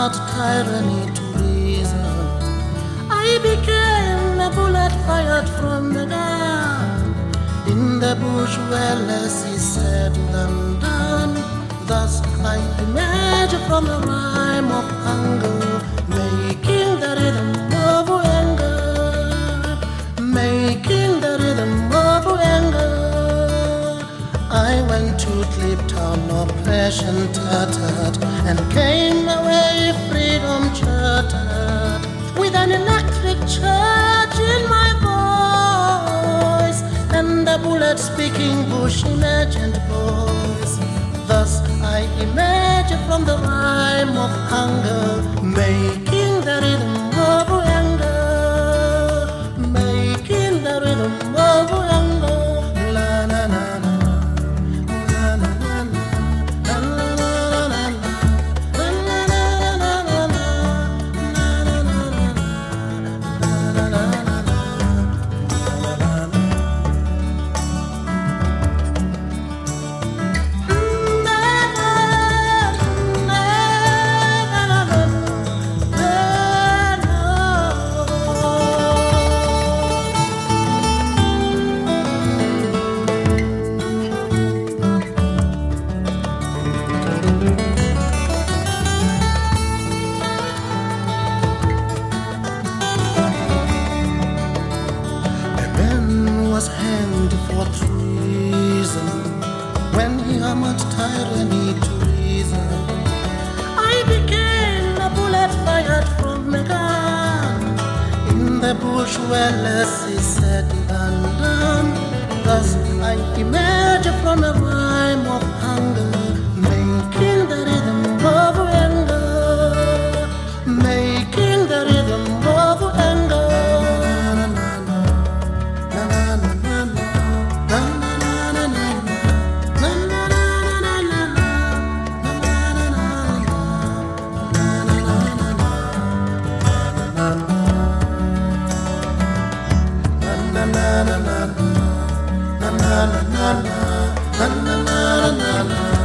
not tyranny to reason. I became a bullet fired from the gun. In the bush where less is said than done. Thus I emerge from the rhyme of hunger, making the rhythm of anger, making the rhythm of anger. I went to Cliptown, oppression tattered, and came away freedom chartered, with an electric charge in my voice, and a bullet-speaking bush imagined voice. Thus I emerge from the rhyme of hunger, making the rhythm of anger, making the rhythm of anger. La na na na, la na na na, la na na na, la na na na, la na na na, la na na na. Was hanged for treason when he hammered tyranny to reason. I became a bullet fired from a gun in the bush where less is said than done. Thus I emerge from a rhyme of hunger, making the rhythm of anger, making the rhythm of anger. Na na na na na na na na na na na.